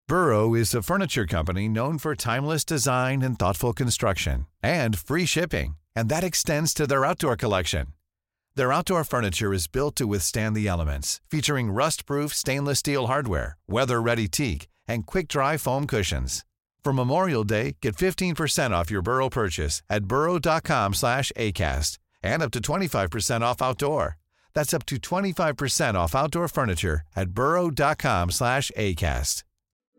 Burrow is a furniture company known for timeless design and thoughtful construction, and free shipping, and that extends to their outdoor collection. Their outdoor furniture is built to withstand the elements, featuring rust-proof stainless steel hardware, weather-ready teak, and quick-dry foam cushions. For Memorial Day, get 15% off your Burrow purchase at burrow.com/ACAST and up to 25% off outdoor. That's up to 25% off outdoor furniture at burrow.com/ACAST.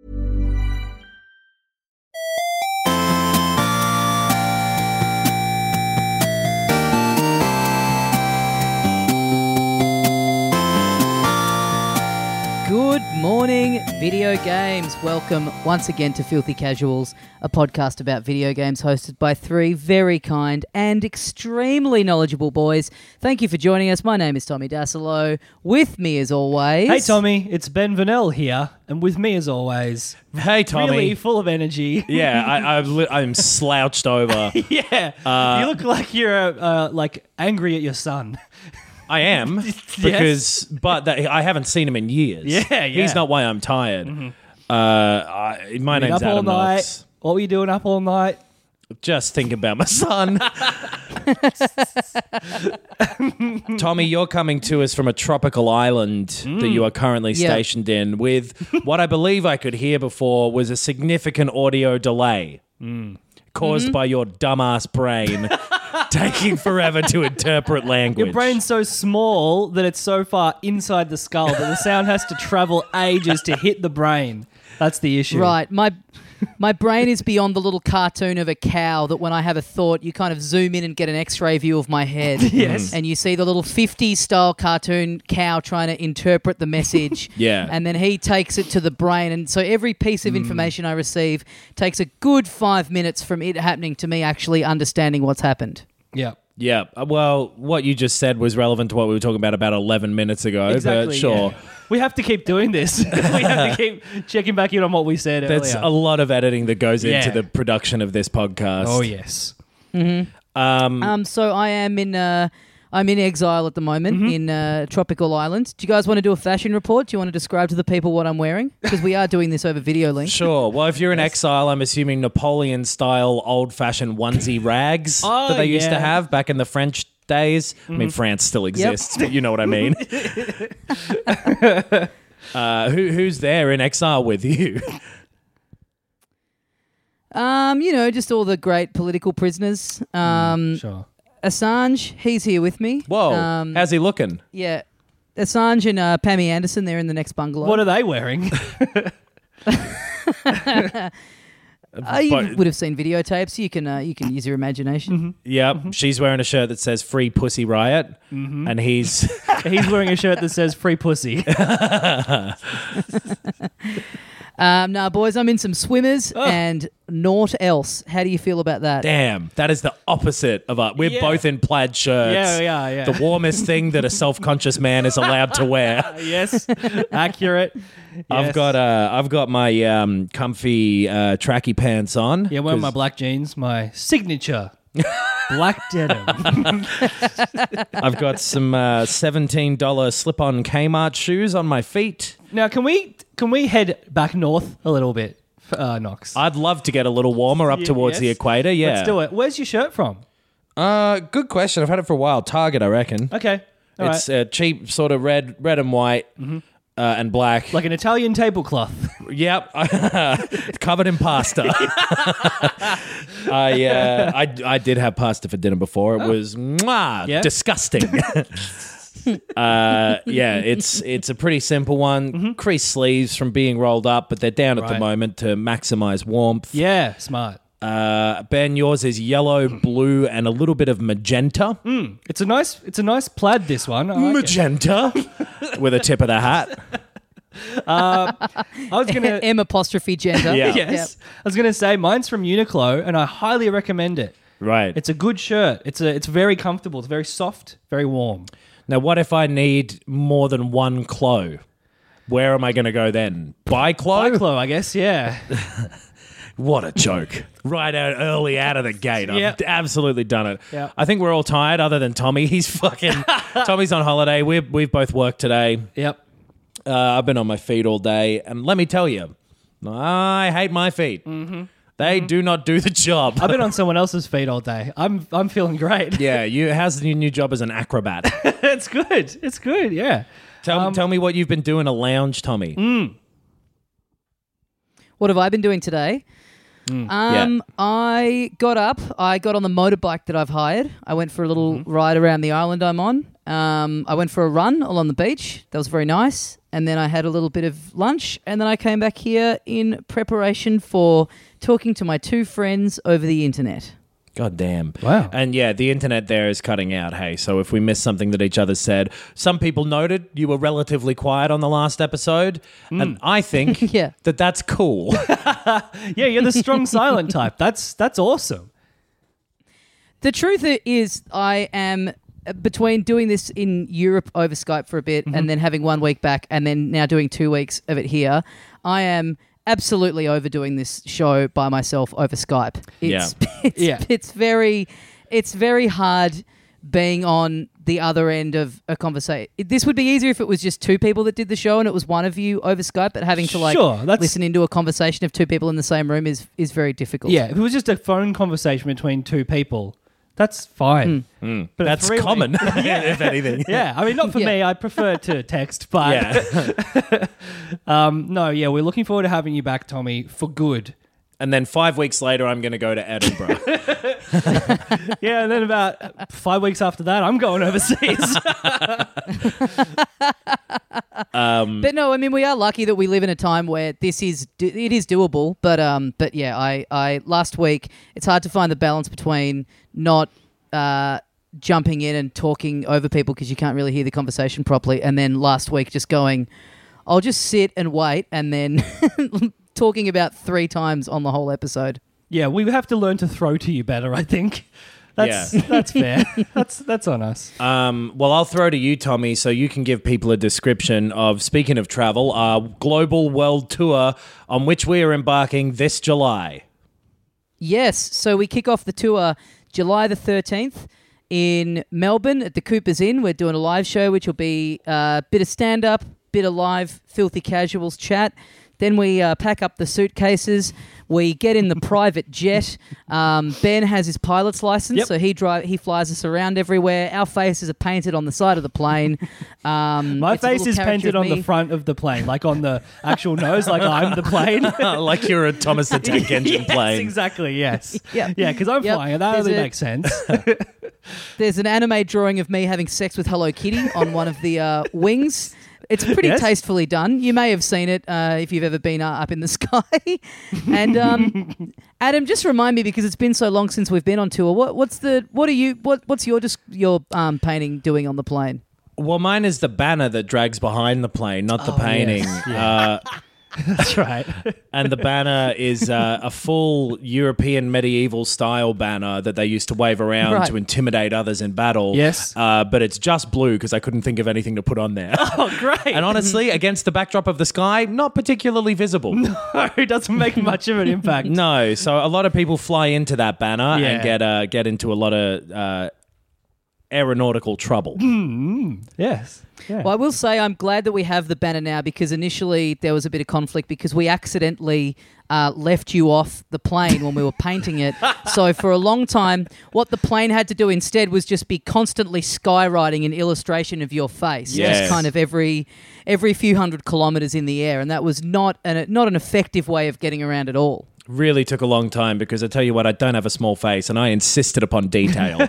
Good morning, video games. Welcome once again to Filthy Casuals, a podcast about video games hosted by three very kind and extremely knowledgeable boys. Thank you for joining us. My name is Tommy Dasilo. With me as always... Hey Tommy, it's Ben Vanel here, and with me as always... Hey Tommy. Really full of energy. Yeah, I'm slouched over. Yeah, you look like you're angry at your son. I am, because, but I haven't seen him in years. Yeah. He's not why I'm tired. Mm-hmm. My name's Adam Knox. What were you doing up all night? Just think about my son. Tommy, you're coming to us from a tropical island that you are currently stationed in with what I believe I could hear before was a significant audio delay caused by your dumbass brain taking forever to interpret language. Your brain's so small that it's so far inside the skull that the sound has to travel ages to hit the brain. That's the issue. Right. My brain is beyond the little cartoon of a cow that when I have a thought, you kind of zoom in and get an X-ray view of my head. Yes. And you see the little 50s style cartoon cow trying to interpret the message. Yeah. And then he takes it to the brain. And so every piece of information I receive takes a good 5 minutes from it happening to me actually understanding what's happened. Yeah. Yeah, well, what you just said was relevant to what we were talking about 11 minutes ago, Exactly, but sure. yeah. We have to keep doing this. We have to keep checking back in on what we said There's earlier. a lot of editing that goes into the production of this podcast. Oh, yes. So I am I'm in exile at the moment in tropical island. Do you guys want to do a fashion report? Do you want to describe to the people what I'm wearing? Because we are doing this over video link. Sure. Well, if you're in exile, I'm assuming Napoleon-style old-fashioned onesie rags that they used to have back in the French days. I mean, France still exists, but you know what I mean. Who's there in exile with you? Just all the great political prisoners. Sure. Assange, he's here with me. Whoa. How's he looking? Yeah. Assange and Pammy Anderson, they're in the next bungalow. What are they wearing? You would have seen videotapes. You can use your imagination. Yep. She's wearing a shirt that says Free Pussy Riot, and he's wearing a shirt that says Free Pussy. No, boys, I'm in some swimmers and naught else. How do you feel about that? Damn, that is the opposite of us. We're both in plaid shirts. Yeah. The warmest thing that a self-conscious man is allowed to wear. Yes, accurate. I've got my comfy tracky pants on. Yeah, wearing my black jeans, my signature black denim. I've got some $17 slip-on Kmart shoes on my feet. Now, can we head back north a little bit, Knox? I'd love to get a little warmer up towards the equator. Yeah, let's do it. Where's your shirt from? Good question. I've had it for a while. Target, I reckon. Okay, all it's cheap, sort of red and white. And black. Like an Italian tablecloth. Yep. Covered in pasta. I did have pasta for dinner before. It was disgusting. It's a pretty simple one. Creased sleeves from being rolled up, but they're down at the moment to maximize warmth. Yeah, smart. Ben, yours is yellow, blue, and a little bit of magenta. It's a nice plaid, this one. I like magenta with a tip of the hat. I was gonna M apostrophe gender. Yeah. Yes. Yep. I was gonna say mine's from Uniqlo, and I highly recommend it. Right. It's a good shirt. It's very comfortable. It's very soft, very warm. Now, what if I need more than one clo? Where am I going to go then? Buy clo? Biclo, I guess. Yeah. What a joke. Right early out of the gate. Yep. I've absolutely done it. Yep. I think we're all tired other than Tommy. He's fucking... Tommy's on holiday. We've both worked today. Yep. I've been on my feet all day. And let me tell you, I hate my feet. They do not do the job. I've been on someone else's feet all day. I'm feeling great. Yeah, how's your new job as an acrobat? It's good. It's good, yeah. Tell me what you've been doing a lounge, Tommy. What have I been doing today? I got up. I got on the motorbike that I've hired. I went for a little ride around the island I'm on. I went for a run along the beach. That was very nice. And then I had a little bit of lunch. And then I came back here in preparation for talking to my two friends over the internet. God damn. Wow. And yeah, the internet there is cutting out, hey. So if we miss something that each other said, some people noted you were relatively quiet on the last episode. And I think Yeah. that's cool. Yeah, you're the strong silent type. That's awesome. The truth is, I am between doing this in Europe over Skype for a bit and then having 1 week back and then now doing 2 weeks of it here, I am absolutely overdoing this show by myself over Skype. It's very hard being on the other end of a conversation. This would be easier if it was just two people that did the show and it was one of you over Skype, but having to listen into a conversation of two people in the same room is very difficult. Yeah, if it was just a phone conversation between two people, that's fine. But that's common, if anything. Yeah, I mean, not for me. I prefer to text, but we're looking forward to having you back, Tommy, for good. And then 5 weeks later, I'm going to go to Edinburgh. Yeah, and then about 5 weeks after that, I'm going overseas. But no, I mean, we are lucky that we live in a time where it is doable. But yeah, I last week, it's hard to find the balance between not jumping in and talking over people because you can't really hear the conversation properly, and then last week just going, I'll just sit and wait, and then talking about 3 times on the whole episode. Yeah, we have to learn to throw to you better, I think. That's fair. That's on us. Well, I'll throw to you, Tommy, so you can give people a description of, speaking of travel, our global world tour on which we are embarking this July. Yes, so we kick off the tour July the 13th in Melbourne at the Cooper's Inn. We're doing a live show, which will be a bit of stand-up, bit of live Filthy Casuals chat. Then we pack up the suitcases. We get in the private jet. Ben has his pilot's license, so he flies us around everywhere. Our faces are painted on the side of the plane. My face is painted on the front of the plane, like on the actual nose, like I'm the plane. Like you're a Thomas the Tank Engine plane. Exactly, yes. Yep. Yeah, because I'm flying, and that only makes sense. There's an anime drawing of me having sex with Hello Kitty on one of the wings. It's pretty tastefully done. You may have seen it if you've ever been up in the sky. And Adam, just remind me, because it's been so long since we've been on tour. What's your painting doing on the plane? Well, mine is the banner that drags behind the plane, not the painting. Yes. Yeah. That's right. And the banner is a full European medieval style banner that they used to wave around to intimidate others in battle. Yes. But it's just blue because I couldn't think of anything to put on there. Oh, great. And honestly, against the backdrop of the sky, not particularly visible. No, it doesn't make much of an impact. No. So a lot of people fly into that banner and get into a lot of aeronautical trouble. Yes. Yeah. Well, I will say I'm glad that we have the banner now, because initially there was a bit of conflict because we accidentally left you off the plane when we were painting it. So for a long time, what the plane had to do instead was just be constantly skywriting an illustration of your face, just kind of every few hundred kilometers in the air, and that was not an effective way of getting around at all. Really took a long time, because I tell you what, I don't have a small face and I insisted upon detail.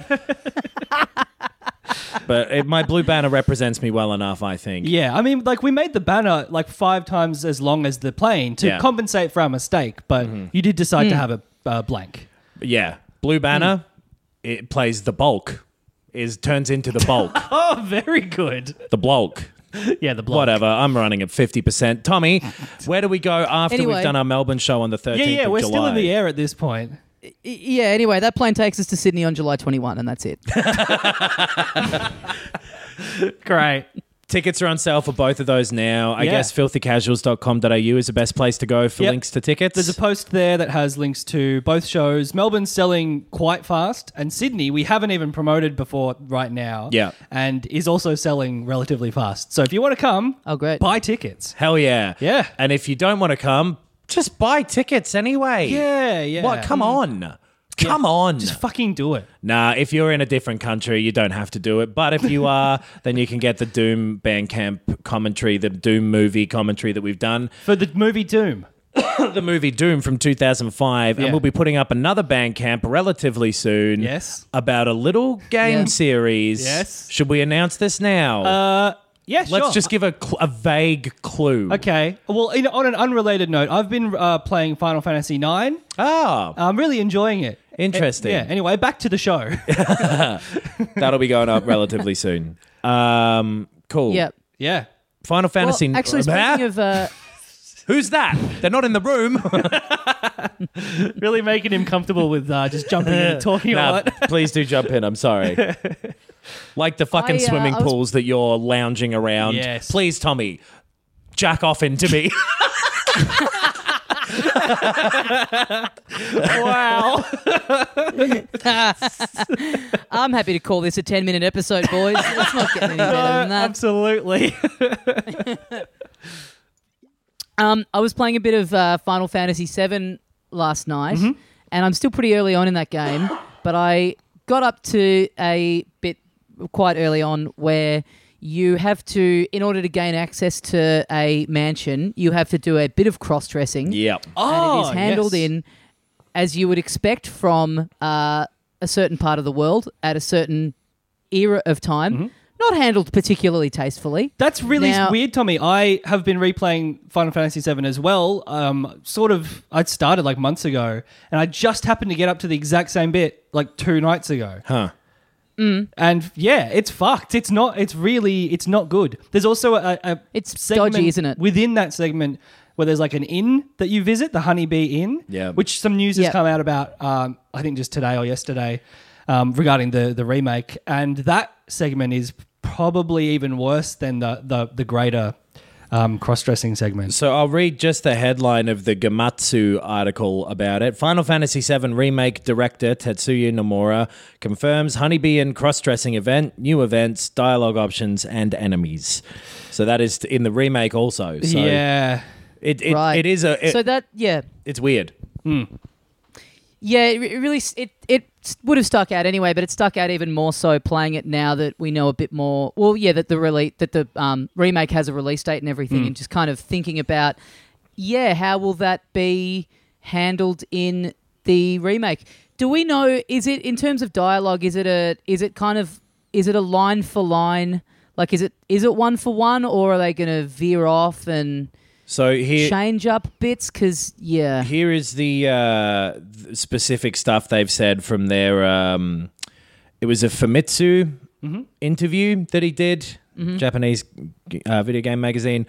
But my blue banner represents me well enough, I think. Yeah, I mean, like, we made the banner like 5 times as long as the plane to compensate for our mistake, but you did decide to have a blank. Yeah, blue banner, it plays the bulk, turns into the bulk. Oh, very good. The bloke. Yeah, the bloke. Whatever, I'm running at 50%. Tommy, where do we go after we've done our Melbourne show on the 13th of July? Yeah, we're still in the air at this point. Yeah, anyway, that plane takes us to Sydney on July 21, and that's it. Great. Tickets are on sale for both of those now. I guess filthycasuals.com.au is the best place to go for links to tickets. There's a post there that has links to both shows. Melbourne's selling quite fast, and Sydney, we haven't even promoted before right now. Yeah. And is also selling relatively fast. So if you want to come, great, buy tickets. Hell yeah. Yeah. And if you don't want to come, Just buy tickets anyway. Yeah. What? Come on. Come on. Just fucking do it. Nah, if you're in a different country, you don't have to do it. But if you are, then you can get the Doom Bandcamp commentary, the Doom movie commentary that we've done. For the movie Doom. The movie Doom from 2005. Yeah. And we'll be putting up another Bandcamp relatively soon. Yes. About a little game series. Yes. Should we announce this now? Yeah, sure. Let's just give a vague clue. Okay. Well, on an unrelated note, I've been playing Final Fantasy IX. Ah, I'm really enjoying it. interesting. Yeah. Anyway, back to the show. That'll be going up relatively soon. Cool. Yep. Yeah. Final Fantasy. Well, actually, speaking of... Who's that? They're not in the room. Really making him comfortable with just jumping in and talking a Nah, lot. please do jump in. I'm sorry. Like the fucking swimming I was- pools that you're lounging around. Yes. Please, Tommy, jack off into me. Wow. I'm happy to call this a 10-minute episode, boys. Let's not get any better than that. Absolutely. I was playing a bit of Final Fantasy VII last night, and I'm still pretty early on in that game, but I got up to a bit quite early on where you have to, in order to gain access to a mansion, you have to do a bit of cross-dressing. Yep. And it is handled yes. in, as you would expect from a certain part of the world at a certain era of time. Not handled particularly tastefully. That's really Now- weird, Tommy. I have been replaying Final Fantasy VII as well. I'd started like months ago, and I just happened to get up to the exact same bit like 2 nights ago. Huh. And yeah, it's fucked. It's not good. There's also a It's segment dodgy, isn't it? within that segment where there's like an inn that you visit, the Honeybee Inn, Yeah. which some news has Yeah. come out about, I think just today or yesterday, regarding the remake. And that segment is probably even worse than the greater cross-dressing segment. So I'll read just the headline of the Gamatsu article about it. Final Fantasy VII Remake director Tetsuya Nomura confirms Honeybee and cross-dressing event, new events, dialogue options, and enemies. So that is in the remake also. So Yeah. it Right. it is So that, yeah. it's weird. Yeah, it really it would have stuck out anyway, but it stuck out even more so playing it now that we know a bit more. Well, yeah, that the remake has a release date and everything, and just kind of thinking about, how will that be handled in the remake? Do we know? Is it in terms of dialogue? Is it a line for line? Like, is it one for one, or are they going to veer off and So here change up bits? Because Here is the specific stuff they've said from their. It was a Famitsu interview that he did, Japanese video game magazine.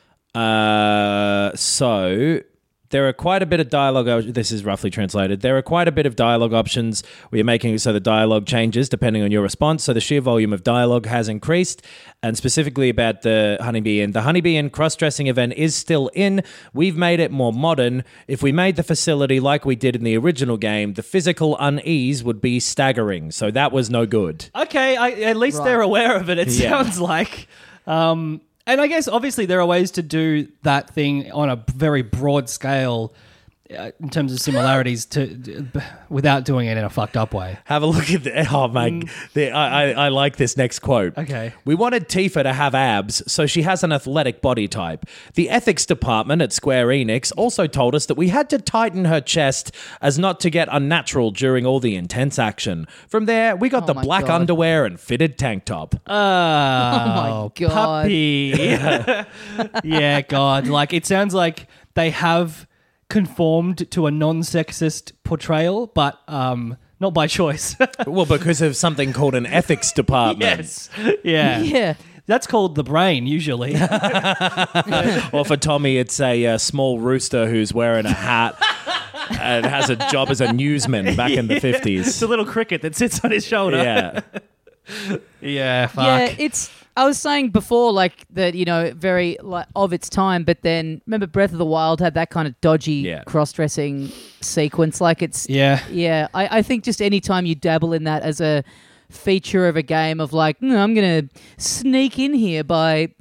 So there are quite a bit of dialogue. This is roughly translated. There are quite a bit of dialogue options. We are making it so the dialogue changes depending on your response. So the sheer volume of dialogue has increased. And specifically about the Honeybee Inn. The Honeybee Inn cross-dressing event is still in. We've made it more modern. If we made the facility like we did in the original game, the physical unease would be staggering. So that was no good. Okay, at least Right. they're aware of it, it Yeah. sounds like. And I guess, obviously, there are ways to do that thing on a very broad scale in terms of similarities without doing it in a fucked up way. Have a look at the. Oh, my. I like this next quote. Okay. We wanted Tifa to have abs, so she has an athletic body type. The ethics department at Square Enix also told us that we had to tighten her chest as not to get unnatural during all the intense action. From there, we got the my black God. underwear and fitted tank top. Oh, my God. puppy. Yeah, God. Like, it sounds like they have conformed to a non-sexist portrayal, but not by choice. Well, because of something called an ethics department. Yes. Yeah. yeah. That's called the brain, usually. Or for Tommy, it's a small rooster who's wearing a hat and has a job as a newsman back in the 50s. It's a little cricket that sits on his shoulder. Yeah. Yeah, fuck. Yeah, I was saying before, like, that, very like, of its time, but then remember Breath of the Wild had that kind of dodgy cross-dressing sequence. Like, it's... Yeah. I think just any time you dabble in that as a feature of a game of like, I'm going to sneak in here by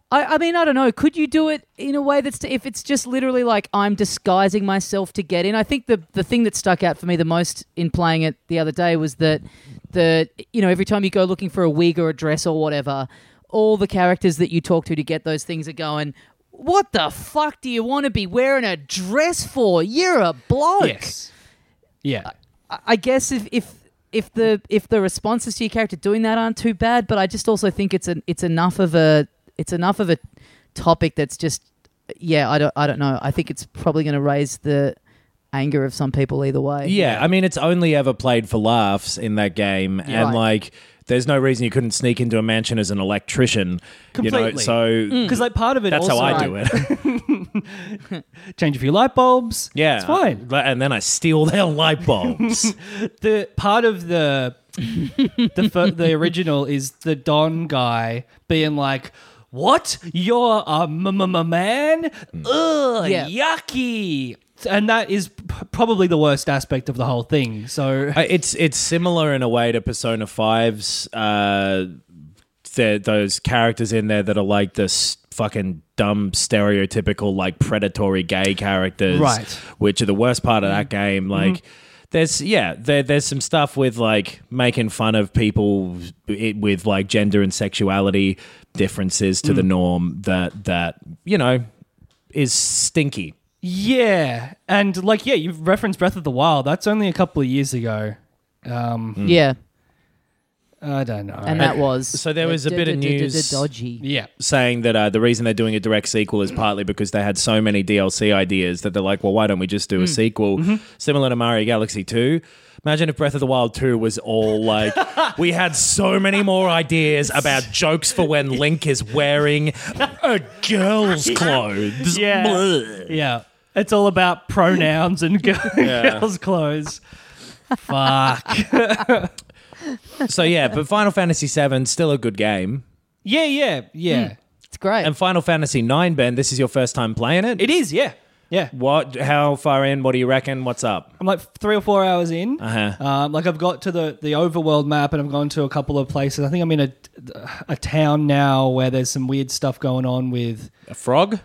I mean, I don't know. Could you do it in a way that's if it's just literally like I'm disguising myself to get in? I think the thing that stuck out for me the most in playing it the other day was that every time you go looking for a wig or a dress or whatever, all the characters that you talk to get those things are going, what the fuck do you want to be wearing a dress for? You're a bloke. Yes. Yeah. I guess if the responses to your character doing that aren't too bad, but I just also think it's enough of a topic that's just I don't know. I think it's probably going to raise the anger of some people either way. Yeah, I mean, it's only ever played for laughs in that game, and Right. like, there's no reason you couldn't sneak into a mansion as an electrician. Completely. So Because like part of it that's also... how I do it. Change a few light bulbs. Yeah, It's fine. And then I steal their light bulbs. The part of the original is the Don guy being like, "What? You're a man? Ugh, Yeah. yucky." And that is probably the worst aspect of the whole thing. So It's similar in a way to Persona 5's. Those characters in there that are like this fucking dumb, stereotypical, like predatory gay characters, Right. Which are the worst part of that game. Like, there's some stuff with like making fun of people with like gender and sexuality differences to the norm that is stinky. yeah, and like you've referenced Breath of the Wild. That's only a couple of years ago. Yeah. I don't know. And that was... So there was a bit of news- Dodgy. yeah. Saying that the reason they're doing a direct sequel is partly because they had so many DLC ideas that they're like, well, why don't we just do a sequel? Similar to Mario Galaxy 2. Imagine if Breath of the Wild 2 was all like, we had so many more ideas about jokes for when Link is wearing a girl's clothes. Yeah. Bleh. Yeah. It's all about pronouns and girls' clothes. Fuck. So yeah, but Final Fantasy VII, still a good game. Yeah. It's great. And Final Fantasy IX, Ben, this is your first time playing it? It is, yeah. Yeah. How far in? What do you reckon? What's up? I'm like 3 or 4 hours in. Uh-huh. Like I've got to the overworld map and I've gone to a couple of places. I think I'm in a town now where there's some weird stuff going on with... A frog?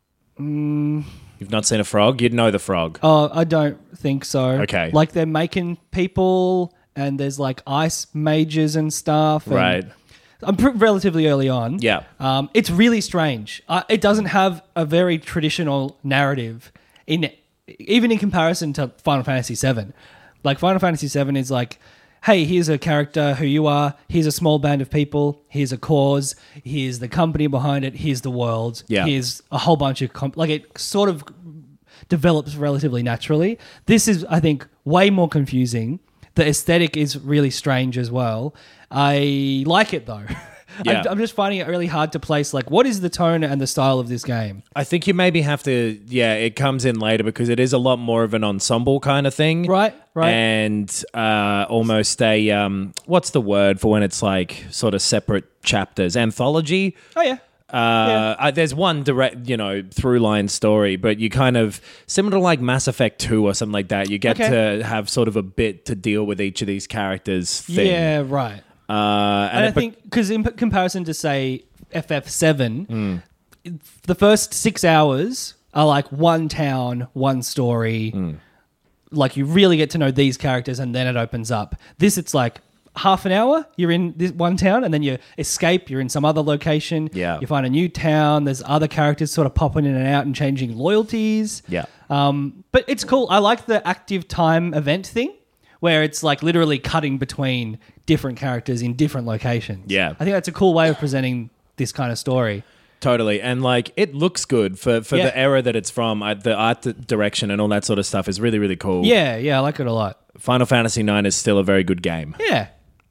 You've not seen a frog? You'd know the frog. Oh, I don't think so. Okay. Like they're making people and there's like ice mages and stuff. And Right. I'm relatively early on. Yeah. It's really strange. It doesn't have a very traditional narrative even in comparison to Final Fantasy VII. Like Final Fantasy VII is like, hey, here's a character who you are. Here's a small band of people. Here's a cause. Here's the company behind it. Here's the world. Yeah. Here's a whole bunch of like it sort of develops relatively naturally. This is, I think, way more confusing. The aesthetic is really strange as well. I like it though. Yeah. I'm just finding it really hard to place, like, what is the tone and the style of this game? I think you maybe have to, it comes in later because it is a lot more of an ensemble kind of thing. Right. And almost a, what's the word for when it's like sort of separate chapters? Anthology? Oh, yeah. There's one direct, through line story, but you kind of, similar to like Mass Effect 2 or something like that, you get to have sort of a bit to deal with each of these characters thing. Yeah, right. And I think, because in comparison to, say, FF7, the first 6 hours are like one town, one story. Like, you really get to know these characters, and then it opens up. This, it's like half an hour, you're in this one town, and then you escape, you're in some other location. Yeah. You find a new town, there's other characters sort of popping in and out and changing loyalties. Yeah. But it's cool. I like the active time event thing, where it's like literally cutting between different characters in different locations. Yeah. I think that's a cool way of presenting this kind of story. Totally. And like, it looks good for Yeah. the era that it's from. The art direction and all that sort of stuff is really, really cool. Yeah, I like it a lot. Final Fantasy IX is still a very good game. Yeah.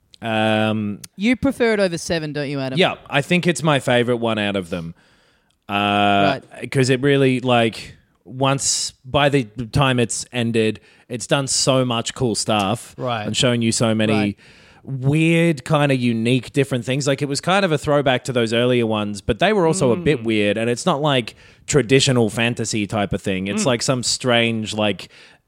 You prefer it over 7, don't you, Adam? Yeah, I think it's my favorite one out of them. Right. Because it really, like, once, by the time it's ended, it's done so much cool stuff. Right. And shown you so many Right. weird, kind of unique, different things. Like, it was kind of a throwback to those earlier ones, but they were also a bit weird. And it's not like traditional fantasy type of thing. It's like some strange, like,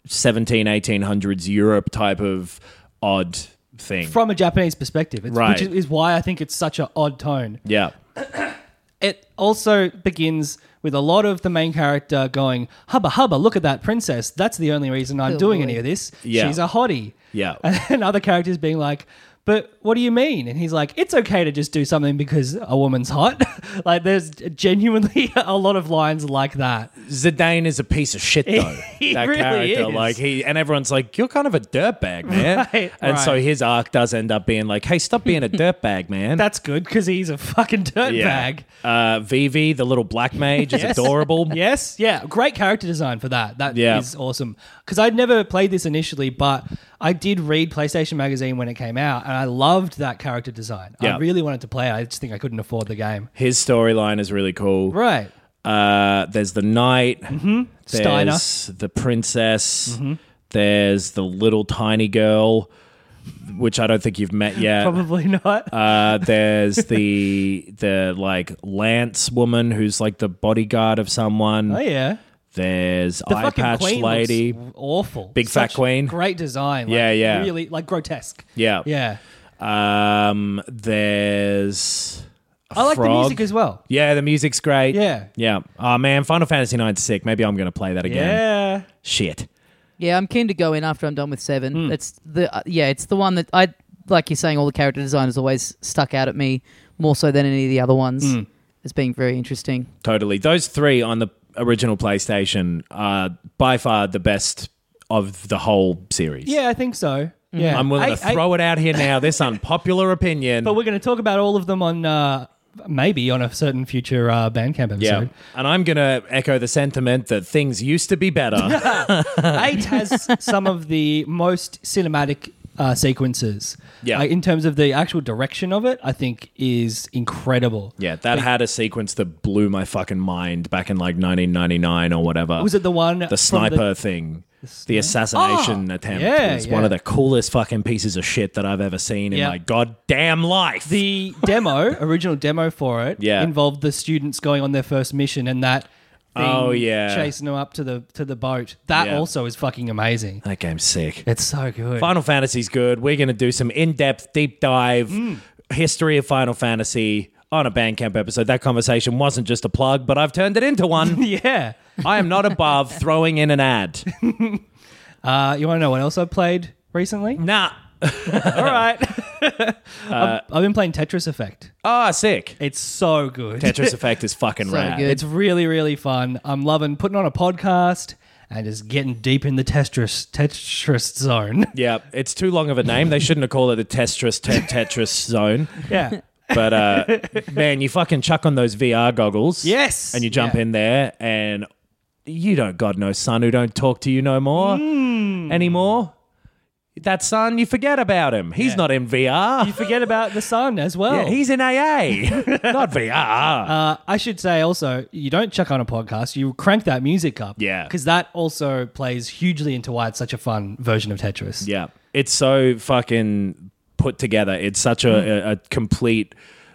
1800s Europe type of odd thing. From a Japanese perspective. Right. Which is why I think it's such an odd tone. Yeah. it also begins with a lot of the main character going, hubba hubba, look at that princess. That's the only reason I'm doing any of this. Yeah. She's a hottie. Yeah. And other characters being like, but what do you mean? And he's like, it's okay to just do something because a woman's hot. Like, there's genuinely a lot of lines like that. Zidane is a piece of shit, though. He that really character, is. like and everyone's like, "You're kind of a dirtbag, man." Right, and so right. his arc does end up being like, "Hey, stop being a dirtbag, man." That's good because he's a fucking dirtbag. Vivi, the little black mage, is Yes. adorable. Yes, yeah, great character design for that. That is Yeah. awesome. Because I'd never played this initially, but I did read PlayStation Magazine when it came out, and I loved that character design. Yeah. I really wanted to play it. I just think I couldn't afford the game. His storyline is really cool. Right. There's the knight. Steiner. There's the princess. There's the little tiny girl, which I don't think you've met yet. Probably not. There's the like Lance woman who's like the bodyguard of someone. Oh yeah. There's The Eye fucking Patch queen Lady. looks awful. Big fat Such queen. Great design. Like, Yeah, yeah. Really like grotesque. Yeah. Yeah. There's a I like the frog. music as well. Yeah, the music's great. Yeah. Yeah. Oh man, Final Fantasy IX's sick. Maybe I'm going to play that again. Yeah. Shit. Yeah, I'm keen to go in after I'm done with 7. It's it's the one that I like. You're saying all the character design has always stuck out at me more so than any of the other ones. It's being very interesting. Totally. Those three on the original PlayStation are by far the best of the whole series. Yeah, I think so. Yeah. I'm willing to throw it out here now. This unpopular opinion. But we're going to talk about all of them on maybe on a certain future Bandcamp episode. yeah. And I'm going to echo the sentiment that things used to be better. 8 has some of the most cinematic sequences. Yeah. In terms of the actual direction of it, I think is incredible. Yeah, that had a sequence that blew my fucking mind back in like 1999 or whatever. Was it the one the from sniper thing? The assassination attempt yeah, was yeah. one of the coolest fucking pieces of shit that I've ever seen in Yeah. my goddamn life. The original demo for it, Yeah. involved the students going on their first mission and that thing Oh, yeah. chasing them up to the boat. That Yeah. also is fucking amazing. That game's sick. It's so good. Final Fantasy's good. We're going to do some in-depth, deep dive history of Final Fantasy on a Bandcamp episode. That conversation wasn't just a plug, but I've turned it into one. Yeah. I am not above throwing in an ad. You want to know what else I've played recently? Nah. All right. I've been playing Tetris Effect. Ah, sick. It's so good. Tetris Effect is fucking So rad. good. It's really, really fun. I'm loving putting on a podcast and just getting deep in the Tetris zone. Yeah, it's too long of a name. They shouldn't have called it the Tetris Zone. Yeah. But man, you fucking chuck on those VR goggles. Yes. And you jump Yeah. in there and you don't got no son who don't talk to you no more anymore. That son, you forget about him. He's not in VR. You forget about the sun as well. Yeah, he's in AA, not VR. I should say also, you don't chuck on a podcast, you crank that music up. Yeah. Because that also plays hugely into why it's such a fun version of Tetris. Yeah, it's so fucking put together. It's such a complete.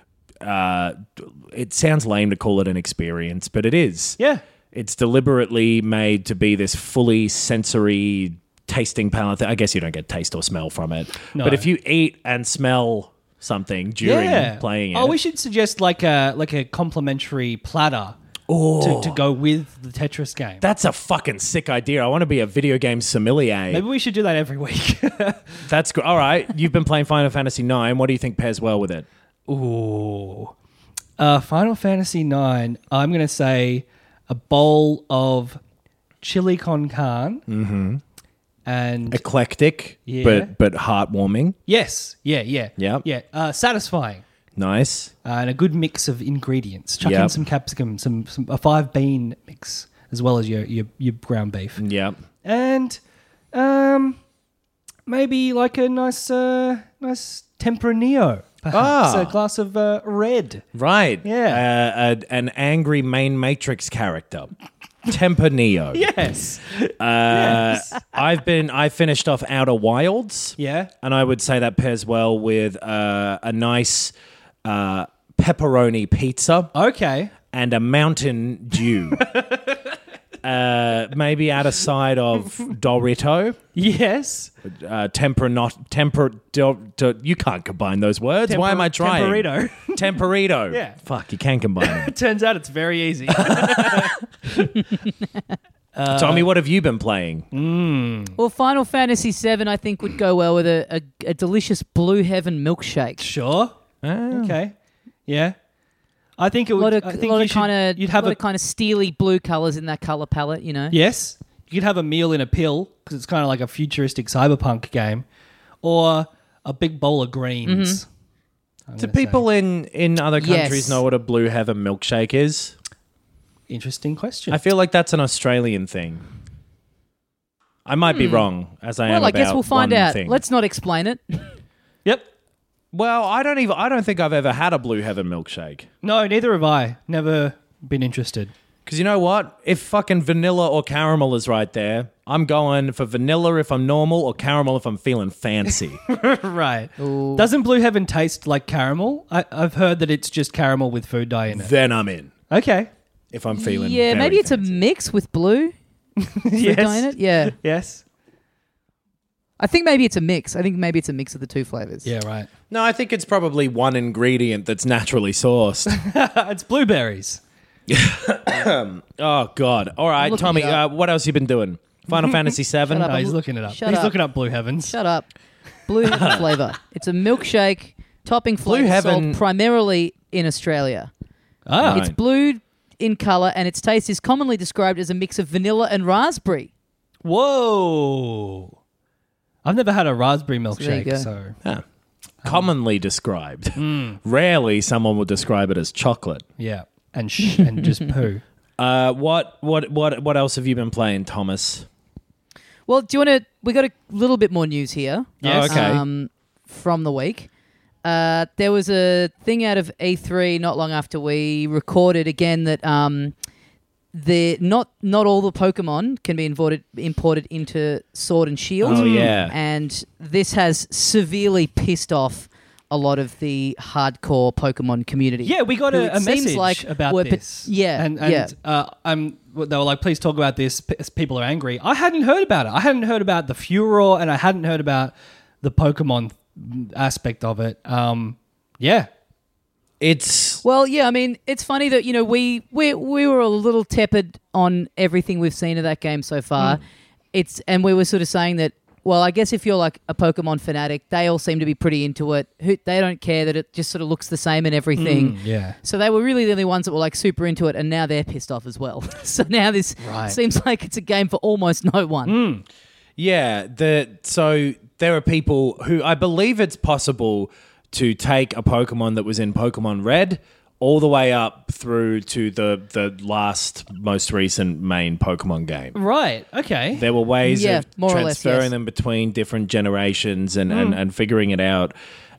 It sounds lame to call it an experience, but it is. Yeah. It's deliberately made to be this fully sensory tasting palette. I guess you don't get taste or smell from it, No. but if you eat and smell something during playing it, Oh, we should suggest like a complimentary platter to go with the Tetris game. that's a fucking sick idea. I want to be a video game sommelier. Maybe we should do that every week. That's good. All right, you've been playing Final Fantasy IX. What do you think pairs well with it? Ooh. Final Fantasy IX, I'm going to say a bowl of chili con carne. And Eclectic, Yeah. but heartwarming. yes, yeah. Yep. Satisfying. Nice. And a good mix of ingredients. Chuck in Yep. some capsicum, a 5-bean mix, as well as your ground beef. Yep. And maybe like a nice Tempranillo, perhaps. Ah. A glass of red. Right. Yeah. An angry main Matrix character. Tempranillo. Yes. I finished off Outer Wilds. Yeah. And I would say that pairs well with a nice pepperoni pizza Okay. and a Mountain Dew. Maybe add a side of Dorito. Yes. You can't combine those words. Why am I trying? Temperito. Temperito. Yeah. Fuck, you can combine them. It turns out it's very easy. Tommy, what have you been playing? Well, Final Fantasy VII, I think, would go well with a delicious Blue Heaven milkshake. Sure. Okay. Yeah. I think it would. A lot of kind of steely blue colours in that colour palette, you know. Yes. You could have a meal in a pill because it's kind of like a futuristic cyberpunk game, or a big bowl of greens. Do people in other countries know what a Blue Heaven milkshake is? Interesting question. I feel like that's an Australian thing. I might be wrong, as I am about I guess we'll find one out. thing. Let's not explain it. Yep. Well, I don't think I've ever had a Blue Heaven milkshake. No, neither have I. Never been interested. Because you know what? If fucking vanilla or caramel is right there, I'm going for vanilla if I'm normal or caramel if I'm feeling fancy. Right. Ooh. Doesn't Blue Heaven taste like caramel? I've heard that it's just caramel with food dye in it. Then I'm in. Okay. If I'm feeling Yeah, maybe it's fancy. a mix with blue. Yes. Dye in it? Yeah. Yes. I think maybe it's a mix. I think maybe it's a mix of the two flavours. Yeah, right. No, I think it's probably one ingredient that's naturally sourced. It's blueberries. Oh, God. All right, looking Tommy, it up. what else you been doing? Final Fantasy VII? Shut up. No, he's looking it up. Shut He's up. looking up Blue Heavens. Shut up. Blue Heaven flavour. It's a milkshake topping flavour Heaven- sold primarily in Australia. Ah. It's blue in colour and its taste is commonly described as a mix of vanilla and raspberry. Whoa. I've never had a raspberry there you milkshake, go. so... Yeah. Commonly described. Rarely someone would describe it as chocolate. Yeah. And just poo. What else have you been playing, Thomas? Well, do you want to... We got a little bit more news here. Yes. Oh, okay. From the week. There was a thing out of E3 not long after we recorded again that not all the Pokemon can be imported into Sword and Shield. Oh, yeah. And this has severely pissed off a lot of the hardcore Pokemon community. Yeah, we got who a it seems message like about were this. And they were like, please talk about this. People are angry. I hadn't heard about it. I hadn't heard about the furor, and I hadn't heard about the Pokemon aspect of it. Yeah. It's... Well, yeah, I mean, it's funny that, you know, we were a little tepid on everything we've seen of that game so far. And we were sort of saying that, well, I guess if you're like a Pokemon fanatic, they all seem to be pretty into it. They don't care that it just sort of looks the same and everything. Yeah. So they were really the only ones that were like super into it, and now they're pissed off as well. So now this seems like it's a game for almost no one. Yeah, so there are people who I believe it's possible to take a Pokemon that was in Pokemon Red all the way up through to the most recent main Pokemon game. Right. Okay. There were ways Yeah, of more or less, transferring yes. them between different generations and figuring it out.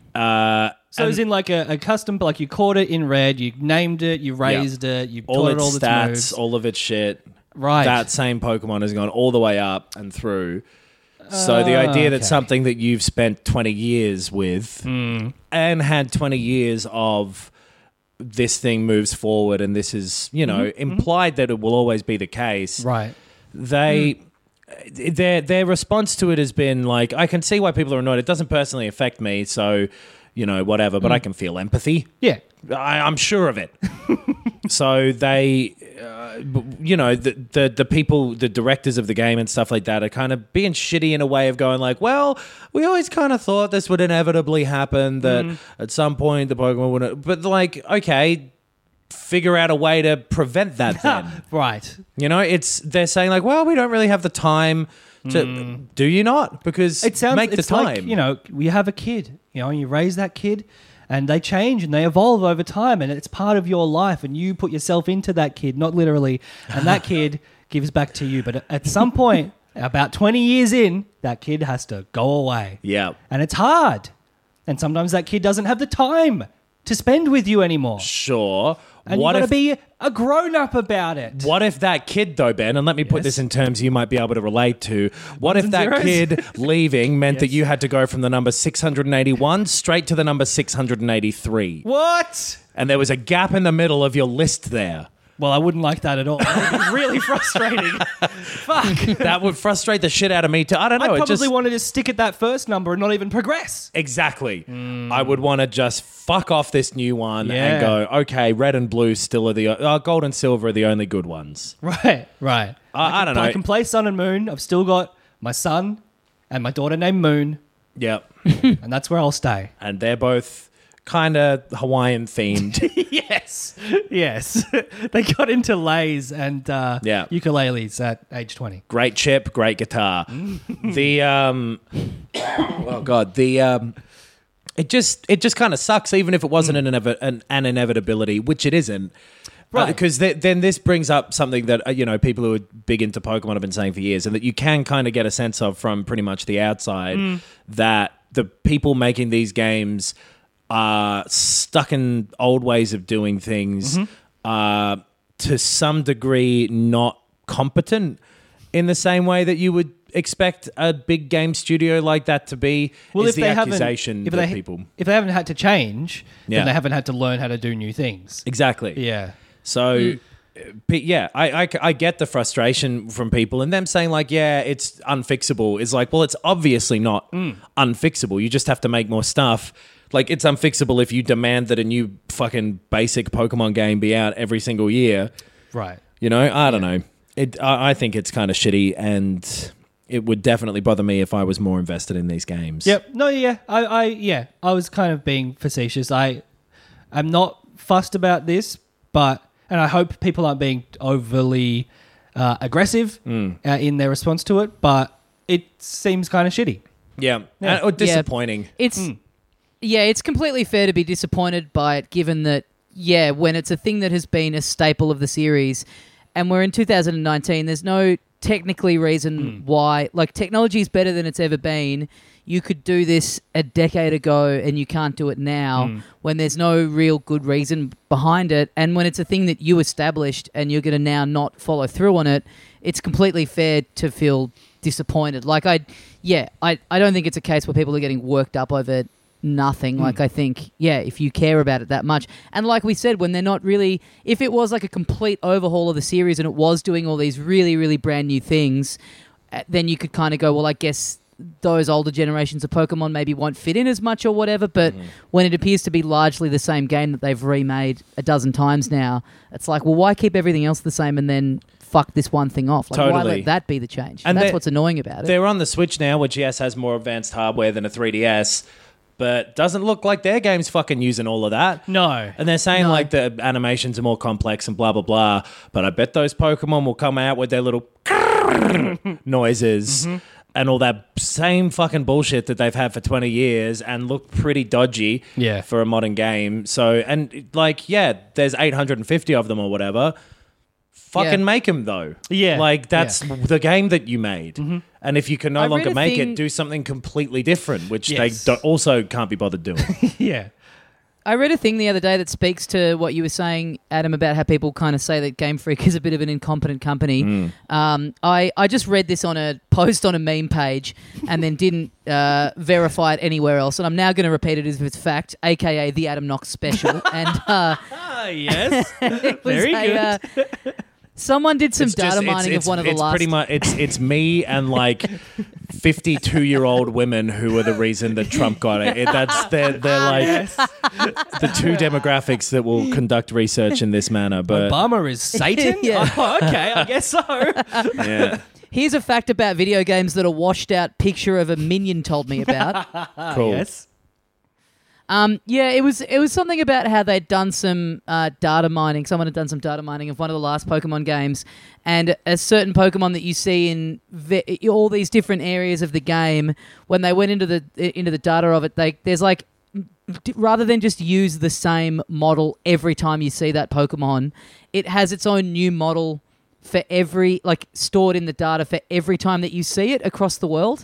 So it's in like a custom, like you caught it in Red, you named it, you raised it, you all taught it its all its stats, moves. all of its shit. Right. That same Pokemon has gone all the way up and through. So the idea that something that you've spent 20 years with and had 20 years of this thing moves forward and this is, you know, implied that it will always be the case. Right. Their response to it has been like, I can see why people are annoyed. It doesn't personally affect me, so, you know, whatever, but I can feel empathy. Yeah. I'm sure of it. So they, you know, the people, the directors of the game and stuff like that are kind of being shitty in a way of going like, well, we always kind of thought this would inevitably happen, that at some point the Pokemon would, but like, okay, figure out a way to prevent that then. Right. You know, they're saying like, well, we don't really have the time to, do you not? Because It sounds make the it's time. like, you know, you have a kid, you know, and you raise that kid and they change and they evolve over time and it's part of your life and you put yourself into that kid, not literally, and that kid gives back to you. But at some point, about 20 years in, that kid has to go away. Yeah. And it's hard. And sometimes that kid doesn't have the time to spend with you anymore. Sure. And you've got to be a grown-up about it. What if that kid, though, Ben, and let me put this in terms you might be able to relate to, what if that zeros? kid leaving meant that you had to go from the number 681 straight to the number 683? What? And there was a gap in the middle of your list there. Well, I wouldn't like that at all. That would be really frustrating. Fuck. That would frustrate the shit out of me too. I don't know. I probably want to just stick at that first number and not even progress. Exactly. I would want to just fuck off this new one Yeah. and go, okay, red and blue still are gold and silver are the only good ones. Right. I don't know. I can play Sun and Moon. I've still got my son and my daughter named Moon, Yep. and that's where I'll stay. And they're both kind of Hawaiian themed. Yes. They got into lays and Yeah. ukuleles at age 20. Great chip, great guitar. It just kind of sucks, even if it wasn't an inevitability, which it isn't. Right. Because then this brings up something that people who are big into Pokemon have been saying for years, and that you can kind of get a sense of from pretty much the outside, that the people making these games are stuck in old ways of doing things, to some degree not competent in the same way that you would expect a big game studio like that to be. Well, is if the they accusation haven't, that people... if they haven't had to change, Yeah. then they haven't had to learn how to do new things. Exactly. Yeah. So, but yeah, I get the frustration from people and them saying like, yeah, it's unfixable. It's like, well, it's obviously not unfixable. You just have to make more stuff. Like, it's unfixable if you demand that a new fucking basic Pokemon game be out every single year. Right. I don't know. I think it's kind of shitty, and it would definitely bother me if I was more invested in these games. Yep. No, yeah. I was kind of being facetious. I'm not fussed about this, and I hope people aren't being overly aggressive in their response to it, but it seems kind of shitty. Yeah. Or disappointing. It's completely fair to be disappointed by it, given that, when it's a thing that has been a staple of the series, and we're in 2019, there's no technically reason why. Like, technology is better than it's ever been. You could do this a decade ago and you can't do it now when there's no real good reason behind it. And when it's a thing that you established and you're going to now not follow through on it, it's completely fair to feel disappointed. Like, I don't think it's a case where people are getting worked up over nothing. Like, I think, if you care about it that much. And like we said, when they're not really... If it was like a complete overhaul of the series and it was doing all these really, really brand new things, then you could kind of go, well, I guess those older generations of Pokemon maybe won't fit in as much or whatever, but when it appears to be largely the same game that they've remade a dozen times now, it's like, well, why keep everything else the same and then fuck this one thing off? Like, why Totally. let that be the change? And that's what's annoying about it. They're on the Switch now, which, yes, has more advanced hardware than a 3DS, but doesn't look like their game's fucking using all of that. No. And they're saying, like, the animations are more complex and blah, blah, blah, but I bet those Pokemon will come out with their little noises and all that same fucking bullshit that they've had for 20 years and look pretty dodgy for a modern game. So, and like, there's 850 of them or whatever. Fucking make them, though. Yeah. Like, that's the game that you made. And if you can no I read longer a make thing- it, do something completely different, which Yes. they also can't be bothered doing. Yeah. I read a thing the other day that speaks to what you were saying, Adam, about how people kind of say that Game Freak is a bit of an incompetent company. I just read this on a post on a meme page and then didn't verify it anywhere else. And I'm now going to repeat it as if it's fact, a.k.a. the Adam Knox special. And Yes. it was Very good. Someone did some It's data just- mining of one of the last... Pretty much, it's me and like 52-year-old women who are the reason that Trump got it. They're like the two demographics that will conduct research in this manner. But Obama is Satan? Yeah. Oh, okay, I guess so. yeah, Here's a fact about video games that a washed out picture of a minion told me about. cool. Yes. It was something about how they'd done some data mining. Someone had done some data mining of one of the last Pokemon games, and a certain Pokemon that you see in all these different areas of the game, when they went into the data of it, there's like, rather than just use the same model every time you see that Pokemon, it has its own new model for every, like, stored in the data for every time that you see it across the world.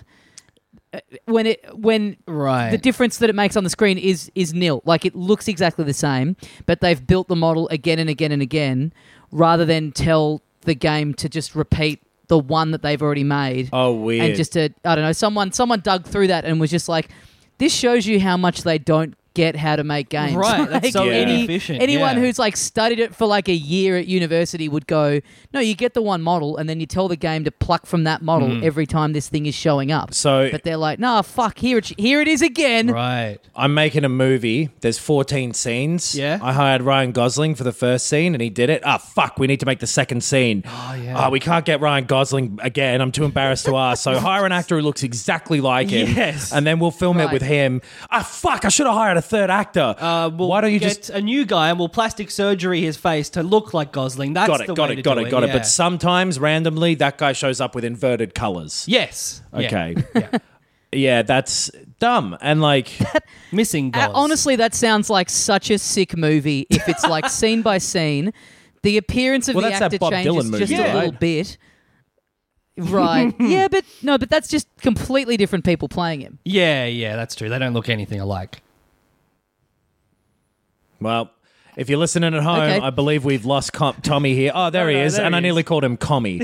When Right. the difference that it makes on the screen is nil. Like, it looks exactly the same, but they've built the model again and again and again, rather than tell the game to just repeat the one that they've already made. Oh, weird. And just I don't know, someone dug through that and was just like, this shows you how much they don't get how to make games. Right, that's so inefficient. Anyone who's like studied it for like a year at university would go, no, you get the one model and then you tell the game to pluck from that model every time this thing is showing up. But they're like, nah, fuck, here it is again. Right. I'm making a movie. There's 14 scenes. Yeah. I hired Ryan Gosling for the first scene and he did it. Fuck, we need to make the second scene. Oh, yeah. We can't get Ryan Gosling again. I'm too embarrassed to ask. So hire an actor who looks exactly like him. Yes. And then we'll film it with him. Fuck, I should have hired a third actor. Why don't you get a new guy and we'll plastic surgery his face to look like Gosling? That's got it. Yeah. But sometimes, randomly, that guy shows up with inverted colours. Yes. Okay. Yeah. Yeah, that's dumb. And like... Missing goals. Honestly, that sounds like such a sick movie if it's like scene by scene. The appearance of the that's that actor Bob changes Dylan movie, just a right? little bit. Right. Yeah, but that's just completely different people playing him. Yeah, that's true. They don't look anything alike. Well, if you're listening at home, Okay. I believe we've lost Tommy here. Oh, there he is. there And I he nearly is. called him Commie.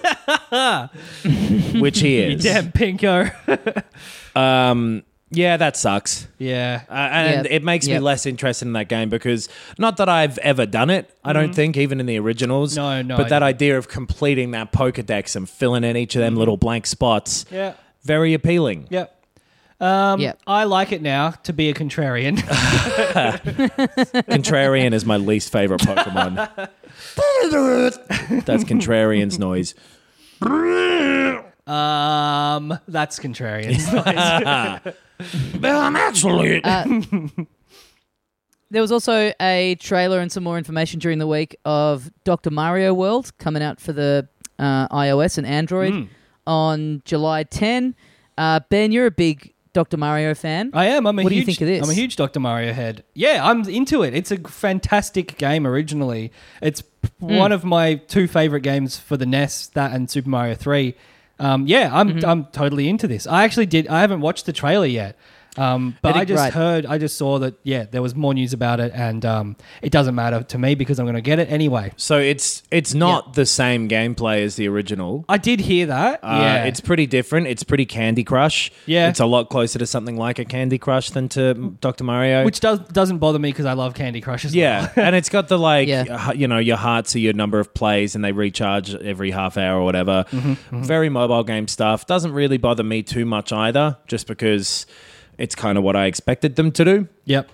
Which he is. Damn pinko. Yeah, that sucks. Yeah. And Yep. it makes me Yep. less interested in that game because not that I've ever done it, I don't think, even in the originals. No, But that idea of completing that Pokedex and filling in each of them little blank spots, Yeah. very appealing. Yep. Yep. I like it now to be a contrarian. Contrarian is my least favorite Pokemon. That's Contrarian's noise. That's contrarian. Actually. There was also a trailer and some more information during the week of Dr. Mario World coming out for the iOS and Android on July 10. Ben, you're a big Dr. Mario fan. I am. What do you think of this? I'm a huge Dr. Mario head. Yeah, I'm into it. It's a fantastic game originally. It's one of my two favorite games for the NES, that and Super Mario 3. I'm totally into this. I haven't watched the trailer yet. But I just saw that, there was more news about it, and it doesn't matter to me because I'm going to get it anyway. So it's not the same gameplay as the original. I did hear that. It's pretty different. It's pretty Candy Crush. Yeah. It's a lot closer to something like a Candy Crush than to Dr. Mario. Which doesn't bother me because I love Candy Crush as well. Yeah, and it's got the Yeah. your hearts are your number of plays and they recharge every half hour or whatever. Very mobile game stuff. Doesn't really bother me too much either, just because it's kind of what I expected them to do. Yep.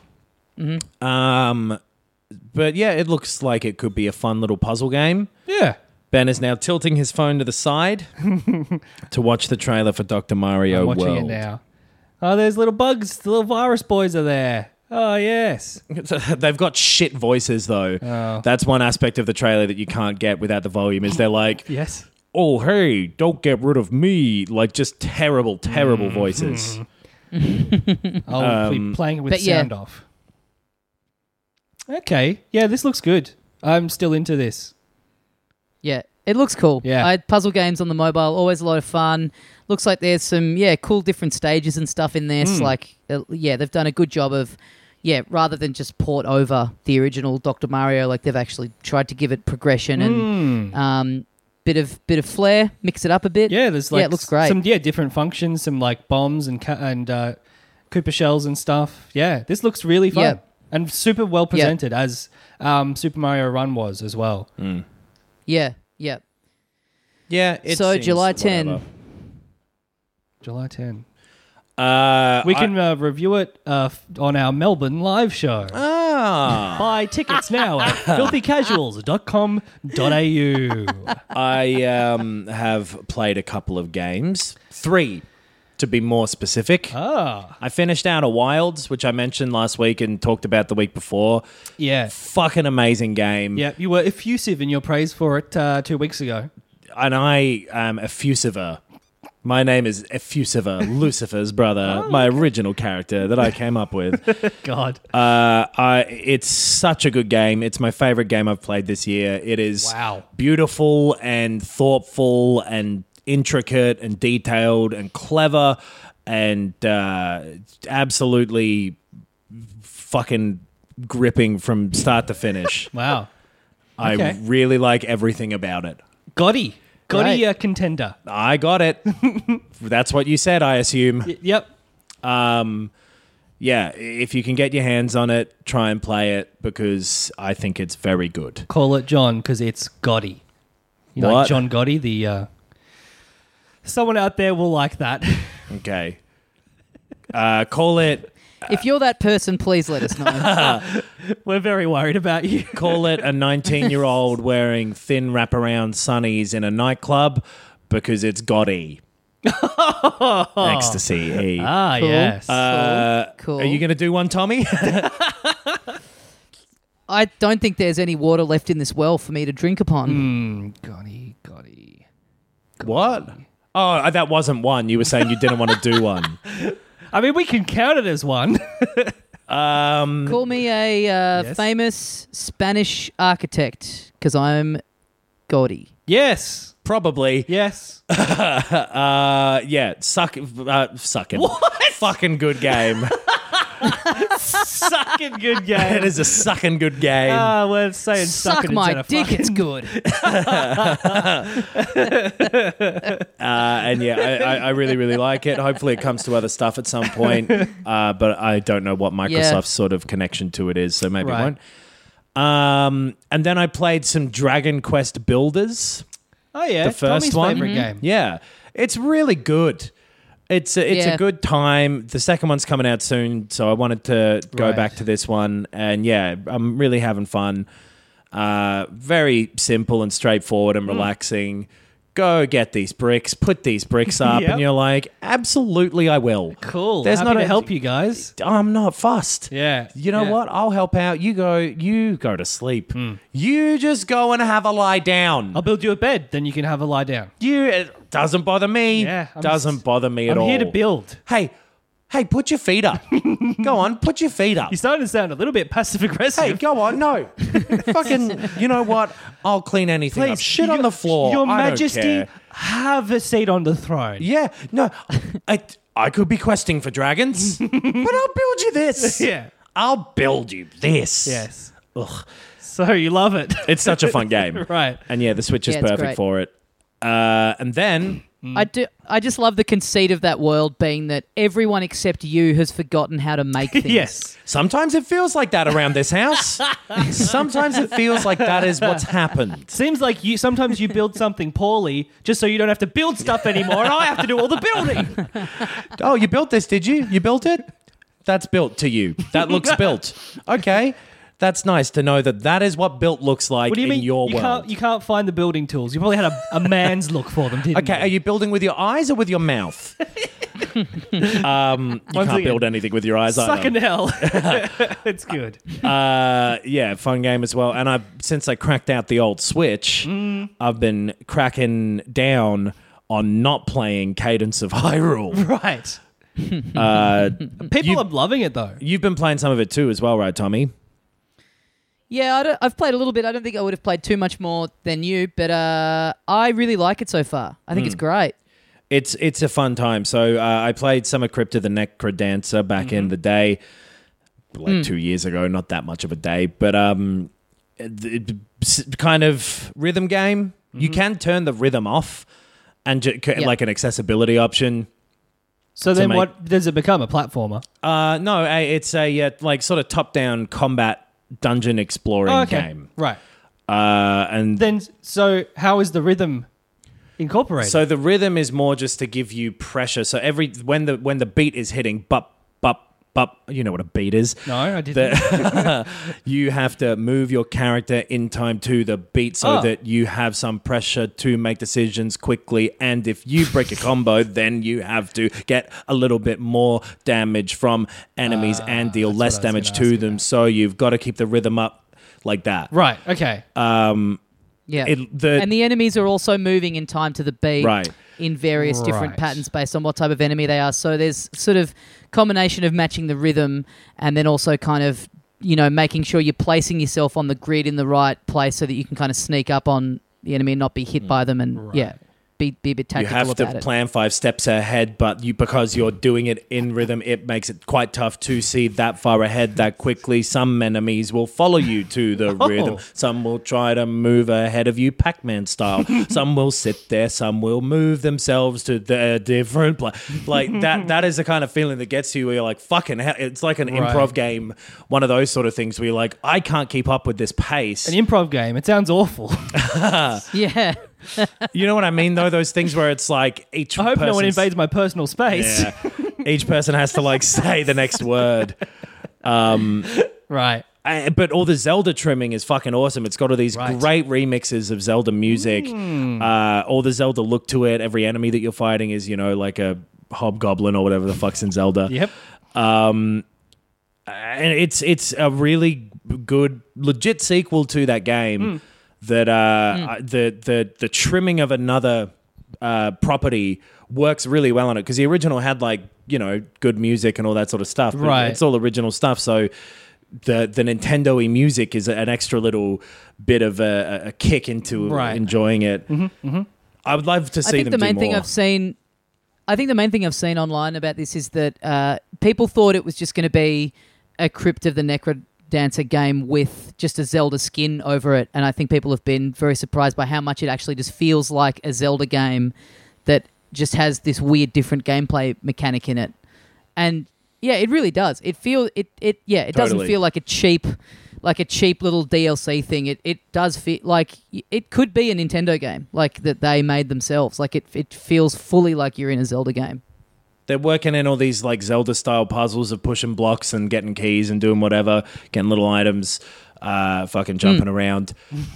But yeah, it looks like it could be a fun little puzzle game. Yeah. Ben is now tilting his phone to the side to watch the trailer for Dr. Mario I'm watching World. it now. Oh, there's little bugs. The little virus boys are there. Oh, yes. They've got shit voices, though. Oh. That's one aspect of the trailer that you can't get without the volume, is they're like, Yes. oh, hey, don't get rid of me. Like, just terrible, terrible voices. I'll be playing it with but yeah. sound off. Okay. Yeah, this looks good. I'm still into this. Yeah, it looks cool. Yeah. Puzzle games on the mobile, always a lot of fun. Looks like there's some, cool different stages and stuff in this. They've done a good job of, rather than just port over the original Dr. Mario, like they've actually tried to give it progression and bit of flair, mix it up a bit. Yeah, there's like it looks great. some different functions, some like bombs and Koopa shells and stuff. Yeah, this looks really fun. Yeah. And super well presented as Super Mario Run was as well. Yeah. Yeah, it So seems July 10. whatever. July 10. We We can review it on our Melbourne live show. Buy tickets now at filthycasuals.com.au. I have played a couple of games. 3, to be more specific. I finished Outer Wilds, which I mentioned last week and talked about the week before. Yeah. Fucking amazing game. Yeah, you were effusive in your praise for it 2 weeks ago. And I am Effusiver. My name is Effusiver, Lucifer's brother, my original character that I came up with. God. It's such a good game. It's my favorite game I've played this year. It is Wow. beautiful and thoughtful and intricate and detailed and clever and absolutely fucking gripping from start to finish. Wow. I Okay. really like everything about it. Gotti. Great. Gotti contender. I got it. That's what you said, I assume. Yep. yeah, if you can get your hands on it, try and play it because I think it's very good. Call it John because it's Gotti. You know, What? like John Gotti, the someone out there will like that. Okay. Call it If you're that person, please let us know. We're very worried about you. call it a 19-year-old wearing thin wraparound sunnies in a nightclub because it's Gotti. Ecstasy. Ah, Cool. yes. Cool. Are you going to do one, Tommy? I don't think there's any water left in this well for me to drink upon. Gotti. What? Oh, that wasn't one. You were saying you didn't want to do one. I mean, we can count it as one. Call me a Yes. famous Spanish architect because I'm Gaudi. Yes. Probably. Yes. Yeah. Sucking. What? Fucking good game. Sucking good game. It is a sucking good game. We're saying Suck sucking my instead of dick, fucking. it's good. And yeah, I really, really like it. Hopefully it comes to other stuff at some point. But I don't know what Microsoft's sort of connection to it is, so maybe Right. it won't. And then I played some Dragon Quest Builders. Oh, yeah. The first Tommy's one? favorite game. Yeah. It's really good. It's a Yeah. good time. The second one's coming out soon, so I wanted to go Right. back to this one. And yeah, I'm really having fun. Very simple and straightforward and relaxing. Go get these bricks, put these bricks up, Yep. and you're like, absolutely, I will. Cool. There's Happy not to a- help you guys. I'm not fussed. Yeah. You know Yeah. what? I'll help out. You go to sleep. You just go and have a lie down. I'll build you a bed, then you can have a lie down. It doesn't bother me. Yeah, Doesn't bother me at I'm all. here to build. Hey, put your feet up. Go on, put your feet up. You're starting to sound a little bit passive aggressive. Hey, go on. No. Fucking, you know what? I'll clean anything up. Shit on the floor. Your I don't Majesty, care. have a seat on the throne. Yeah, no. I could be questing for dragons, but I'll build you this. Yeah. I'll build you this. Yes. Ugh. So you love it. It's such a fun game. Right. And yeah, the Switch is Yeah, it's perfect great. for it. And then... I just love the conceit of that world being that everyone except you has forgotten how to make things. Yes. Sometimes it feels like that around this house. Sometimes it feels like that is what's happened. Seems like sometimes you build something poorly just so you don't have to build stuff anymore and I have to do all the building. Oh, you built this, did you? You built it? That's built to you. That looks built. Okay. That's nice to know that is what built looks like What do you in mean your you world. can't find the building tools? You probably had a man's look for them, didn't Okay, you? are you building with your eyes or with your mouth? You can't again, build anything with your eyes either. Sucking hell. It's good. Yeah, fun game as well. And since I cracked out the old Switch, I've been cracking down on not playing Cadence of Hyrule. Right. People are loving it though. You've been playing some of it too as well, right, Tommy? Yeah, I've played a little bit. I don't think I would have played too much more than you, but I really like it so far. I think it's great. It's a fun time. So I played some of Crypt of the Necrodancer back in the day, like 2 years ago. Not that much of a day, but kind of rhythm game. You can turn the rhythm off, and like an accessibility option. So then make- what does it become? A platformer? No, it's a like sort of top-down combat dungeon exploring game. Right. And Then so how is the rhythm incorporated? so the rhythm is more just to give you pressure. So when the beat is hitting, bup, bup, bup, you know what a beat is. no, I didn't. You have to move your character in time to the beat so that you have some pressure to make decisions quickly. And if you break a combo, then you have to get a little bit more damage from enemies and deal that's less what I was damage gonna to ask them. about. So you've got to keep the rhythm up like that. Right. Okay. Yeah. The- and the enemies are also moving in time to the beat Right. in various different Right. patterns based on what type of enemy they are. So there's sort of combination of matching the rhythm and then also kind of, making sure you're placing yourself on the grid in the right place so that you can kind of sneak up on the enemy and not be hit by them. And yeah. be a bit You tactical have about to it. plan 5 steps ahead, but because you're doing it in rhythm, it makes it quite tough to see that far ahead that quickly. Some enemies will follow you to the rhythm. Some will try to move ahead of you, Pac-Man style. Some will sit there. Some will move themselves to their different place. Like that is the kind of feeling that gets you where you're like, fucking hell. It's like an improv game, one of those sort of things where you're like, I can't keep up with this pace. An improv game. It sounds awful. Yeah. You know what I mean, though? Those things where it's like each I hope no one person's- invades my personal space. Yeah. Each person has to like say the next word. Right. But all the Zelda trimming is fucking awesome. It's got all these great remixes of Zelda music. All the Zelda look to it. Every enemy that you're fighting is, like a hobgoblin or whatever the fuck's in Zelda. Yep. And it's a really good, legit sequel to that game. That the trimming of another property works really well on it, because the original had good music and all that sort of stuff. But Right. It's all original stuff, so the Nintendo-y music is an extra little bit of a kick into enjoying it. I would love to see them do more. I think the main thing I've seen online about this is that people thought it was just going to be a Crypt of the Necrodancer game with just a Zelda skin over it, and I think people have been very surprised by how much it actually just feels like a Zelda game that just has this weird different gameplay mechanic in it. And yeah, it really does. It doesn't feel like a cheap little DLC thing. It does feel like it could be a Nintendo game, like that they made themselves. Like it feels fully like you're in a Zelda game. They're working in all these like Zelda-style puzzles of pushing blocks and getting keys and doing whatever, getting little items, fucking jumping around.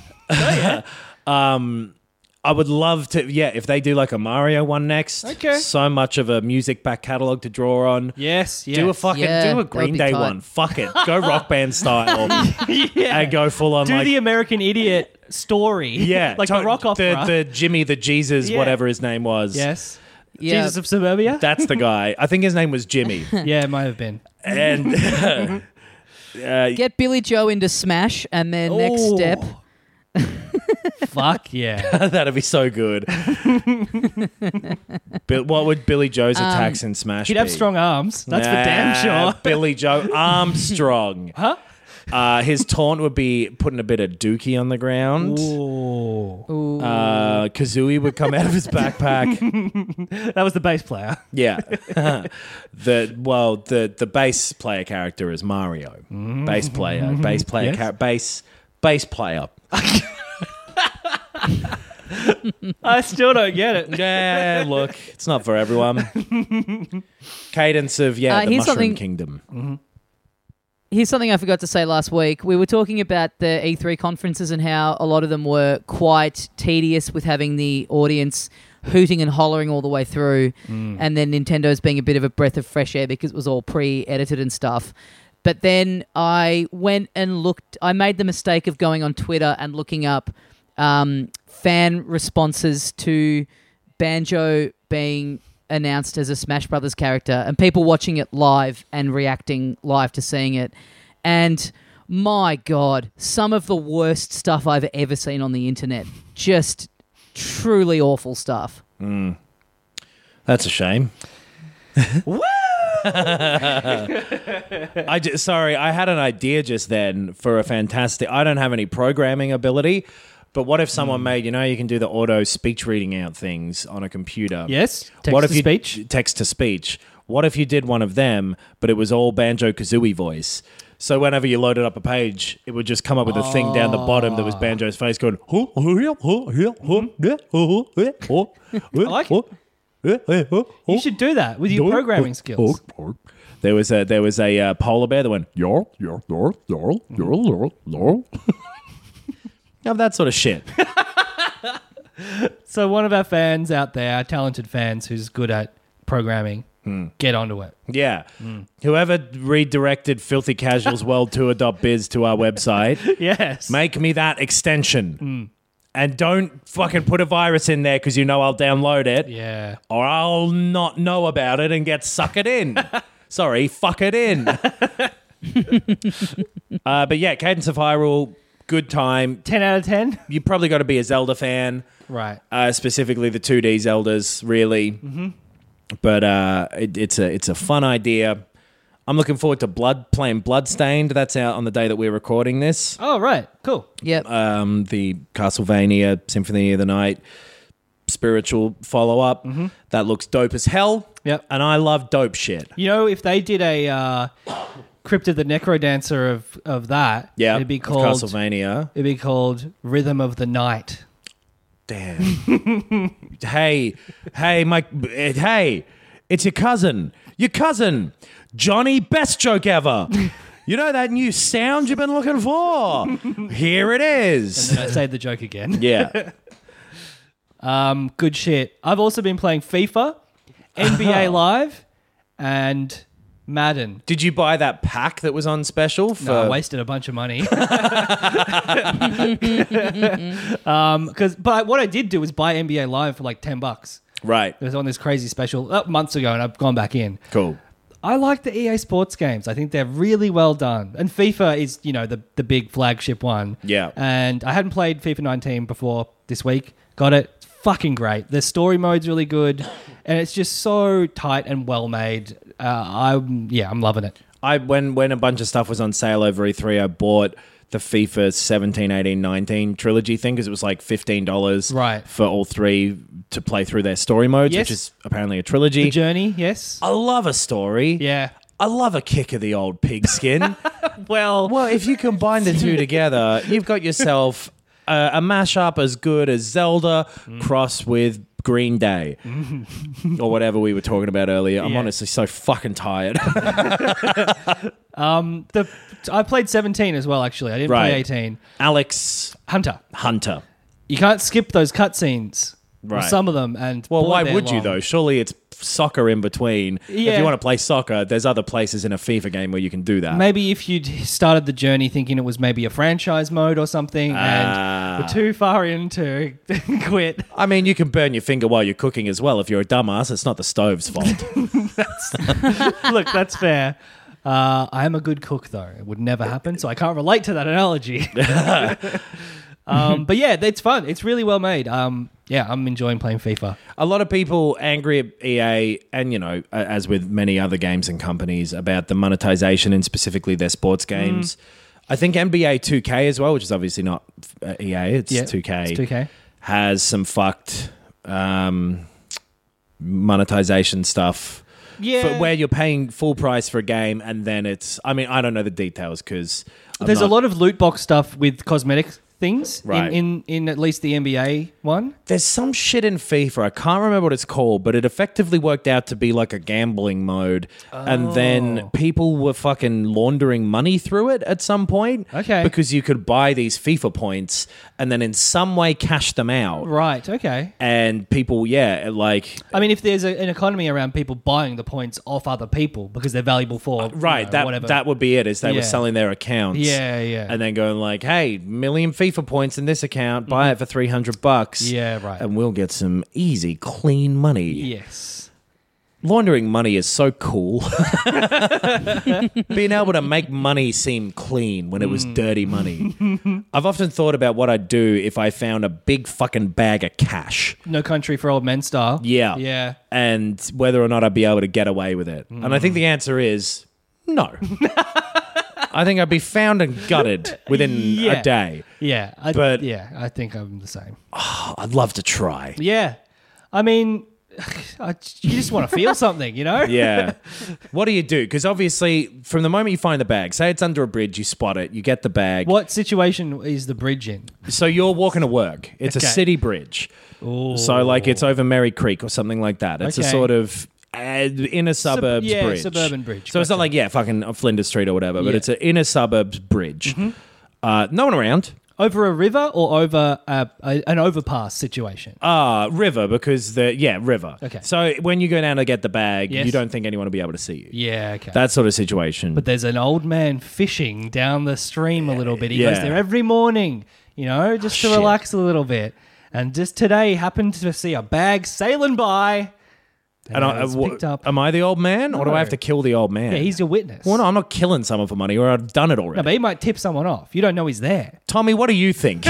I would love to, if they do like a Mario one next. Okay. So much of a music back catalog to draw on. Yes. Do a fucking do a Green Day one. Fuck it. Go Rock Band style. And go full on Do the American Idiot story. Yeah. Like a rock opera. The Jimmy, the Jesus, whatever his name was. Yes. Yeah. Jesus of Suburbia? That's the guy. I think his name was Jimmy. Yeah, it might have been. And Get Billy Joe into Smash, and then next step. Fuck yeah. that'd be so good. What would Billy Joe's attacks in Smash He'd be? have strong arms. That's for damn sure. Billy Joe Armstrong. Huh? His taunt would be putting a bit of dookie on the ground. Ooh. Kazooie would come out of his backpack. That was the bass player. Yeah. The bass player character is Mario. Bass player. Bass player. Yes. Bass player. I still don't get it. Yeah, look, it's not for everyone. Cadence of, the Mushroom Kingdom. Here's something I forgot to say last week. We were talking about the E3 conferences and how a lot of them were quite tedious with having the audience hooting and hollering all the way through, and then Nintendo's being a bit of a breath of fresh air because it was all pre-edited and stuff. But then I went and looked. I made the mistake of going on Twitter and looking up fan responses to Banjo being announced as a Smash Brothers character and people watching it live and reacting live to seeing it. And my God, some of the worst stuff I've ever seen on the internet. Just truly awful stuff. That's a shame. Woo! Sorry, I had an idea just then for a fantastic... I don't have any programming ability, but what if someone made... You can do the auto speech reading out things on a computer. Yes. Text-to-speech. Text-to-speech. What if you did one of them, but it was all Banjo-Kazooie voice? So whenever you loaded up a page, it would just come up with a thing down the bottom that was Banjo's face going... I like it. You should do that with your programming skills. There was a polar bear that went of that sort of shit. So one of our fans out there, our talented fans who's good at programming, get onto it. Yeah. Whoever redirected Filthy Casuals World Tour.biz to our website, Yes. make me that extension. And don't fucking put a virus in there because I'll download it. Yeah. Or I'll not know about it and get suckered in. Sorry, fuck it in. But yeah, Cadence of Hyrule, good time. 10 out of 10? You probably got to be a Zelda fan. Right. Specifically the 2D Zeldas, really. Mm-hmm. But it's a fun idea. I'm looking forward to playing Bloodstained. That's out on the day that we're recording this. Oh, right. Cool. Yep. The Castlevania Symphony of the Night spiritual follow-up. Mm-hmm. That looks dope as hell. Yep. And I love dope shit. You know, if they did a Crypt of the Necrodancer of that, Yeah, it'd be of called Castlevania. It'd be called Rhythm of the Night. Damn. hey, it's your cousin, Johnny. Best joke ever. You know that new sound you've been looking for? Here it is. And then I say the joke again. Yeah. Good shit. I've also been playing FIFA, NBA Live, and Madden. Did you buy that pack that was on special? No, I wasted a bunch of money. But what I did do was buy NBA Live for like $10. Right. It was on this crazy special months ago, and I've gone back in. Cool. I like the EA Sports games. I think they're really well done. And FIFA is, the big flagship one. Yeah. And I hadn't played FIFA 19 before this week. Got it. It's fucking great. The story mode's really good. And it's just so tight and well made. I'm loving it. When a bunch of stuff was on sale over E3, I bought the FIFA 17, 18, 19 trilogy thing because it was like $15 Right. for all three to play through their story modes, Yes. which is apparently a trilogy. The Journey, yes. I love a story. Yeah. I love a kick of the old pigskin. Well, if you combine the two together, you've got yourself a mashup as good as Zelda crossed with Green Day or whatever we were talking about earlier. I'm honestly so fucking tired. I played 17 as well, actually. I didn't play 18. Alex Hunter. You can't skip those cutscenes. Right. Or some of them. And Well, boy, why they're would you, long. though? Surely it's soccer in between. Yeah. If you want to play soccer, there's other places in a FIFA game where you can do that. Maybe if you'd started the journey thinking it was maybe a franchise mode or something and were too far in to quit. I mean, you can burn your finger while you're cooking as well. If you're a dumbass, it's not the stove's fault. Look, that's fair. I am a good cook, though. It would never happen, so I can't relate to that analogy. But yeah, it's fun. It's really well made. I'm enjoying playing FIFA. A lot of people angry at EA and, as with many other games and companies, about the monetization and specifically their sports games. I think NBA 2K as well, which is obviously not EA, it's 2K. It's 2K. Has some fucked monetization stuff. Yeah. For where you're paying full price for a game and then I don't know the details because There's a lot of loot box stuff with cosmetic things Right. in at least the NBA one. There's some shit in FIFA, I can't remember what it's called, but it effectively worked out to be like a gambling mode. And then people were fucking laundering money through it at some point. Okay. Because you could buy these FIFA points and then in some way cash them out. Right, okay. And people, I mean, if there's an economy around people buying the points off other people because they're valuable for whatever. that would be it, is they were Yeah. selling their accounts. Yeah, yeah. And then going like, hey, million FIFA points in this account, buy it for $300. Yeah, right. And we'll get some easy, clean money. Yes. Laundering money is so cool. Being able to make money seem clean when it was dirty money. I've often thought about what I'd do if I found a big fucking bag of cash. No Country for Old Men style. Yeah. Yeah. And whether or not I'd be able to get away with it. And I think the answer is no. I think I'd be found and gutted within a day. Yeah. I think I'm the same. I'd love to try. Yeah. I mean, you just want to feel something, Yeah. What do you do? Because obviously, from the moment you find the bag, say it's under a bridge, you spot it, you get the bag. What situation is the bridge in? So you're walking to work. It's a Okay. city bridge. Ooh. So like it's over Merry Creek or something like that. It's a Okay. sort of inner suburbs bridge. suburban bridge. So it's not like, fucking Flinders Street or whatever, but Yeah. it's an inner suburbs bridge. No one around. Over a river or over an overpass situation? River, because river. Okay. So when you go down to get the bag, Yes. you don't think anyone will be able to see you. Yeah, okay. That sort of situation. But there's an old man fishing down the stream a little bit. He goes Yeah. there every morning, just to shit. relax a little bit. And just today happened to see a bag sailing by. And it's picked up. Am I the old man, or do I have to kill the old man? Yeah, he's your witness. Well, no, I'm not killing someone for money, or I've done it already. No, but he might tip someone off. You don't know he's there. Tommy, what do you think?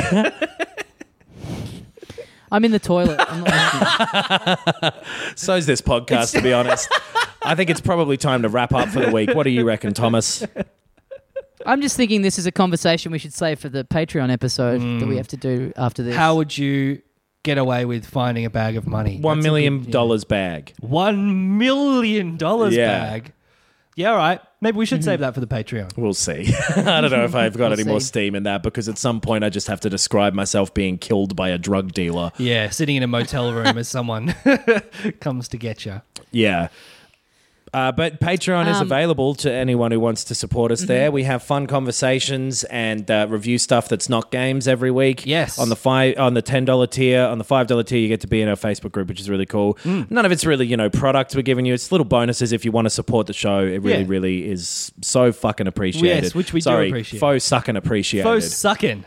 I'm in the toilet. I'm not listening. So's this podcast, to be honest. I think it's probably time to wrap up for the week. What do you reckon, Thomas? I'm just thinking this is a conversation we should save for the Patreon episode that we have to do after this. How would you get away with finding a bag of money? $1 million bag. $1 million Yeah. bag. Yeah, all right. Maybe we should save that for the Patreon. We'll see. I don't know if I've got We'll any more see. steam in that, because at some point I just have to describe myself being killed by a drug dealer. Yeah, sitting in a motel room as someone comes to get you. Yeah. But Patreon is available to anyone who wants to support us there. We have fun conversations and review stuff that's not games every week. Yes. On the $10 tier, on the $5 tier, you get to be in our Facebook group, which is really cool. None of it's really, products we're giving you. It's little bonuses if you want to support the show. It really, really is so fucking appreciated. Yes, which we do Sorry, appreciate. faux sucking appreciated. Faux sucking.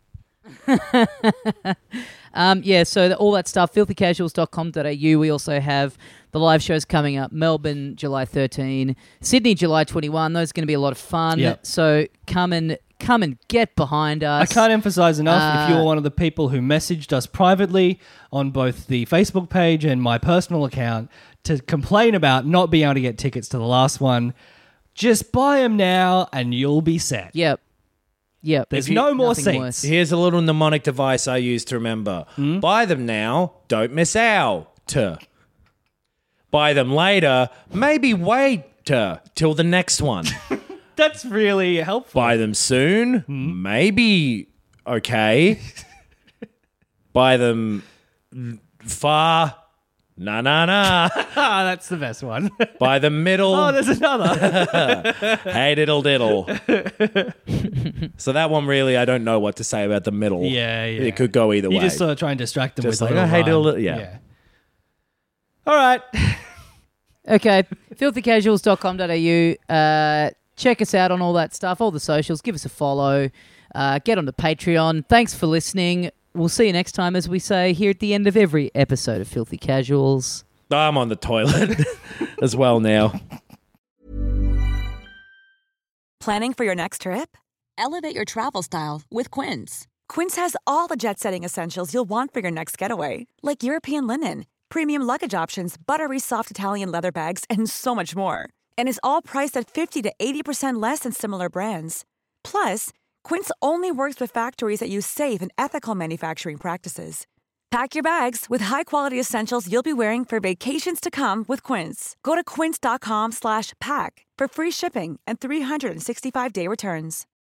So all that stuff, filthycasuals.com.au. We also have the live shows coming up. Melbourne, July 13. Sydney, July 21. Those are going to be a lot of fun. Yep. So come and get behind us. I can't emphasize enough, if you're one of the people who messaged us privately on both the Facebook page and my personal account to complain about not being able to get tickets to the last one, just buy them now and you'll be set. Yep. There's no more Nothing seats. worse. Here's a little mnemonic device I use to remember. Buy them now, don't miss out. Buy them later, maybe wait till the next one. That's really helpful. Buy them soon, maybe okay. Buy them far, nah. That's the best one. Buy them middle, Oh, there's another. hey diddle diddle. So that one really, I don't know what to say about the middle. Yeah. It could go either You way. just sort of try and distract them Just with like, a oh, hey, little diddle, rhyme. yeah. All right. Okay. filthycasuals.com.au. Check us out on all that stuff, all the socials. Give us a follow. Get onto Patreon. Thanks for listening. We'll see you next time, as we say here at the end of every episode of Filthy Casuals. I'm on the toilet as well now. Planning for your next trip? Elevate your travel style with Quince. Quince has all the jet-setting essentials you'll want for your next getaway, like European linen, premium luggage options, buttery soft Italian leather bags, and so much more. And is all priced at 50 to 80% less than similar brands. Plus, Quince only works with factories that use safe and ethical manufacturing practices. Pack your bags with high-quality essentials you'll be wearing for vacations to come with Quince. Go to quince.com/pack for free shipping and 365-day returns.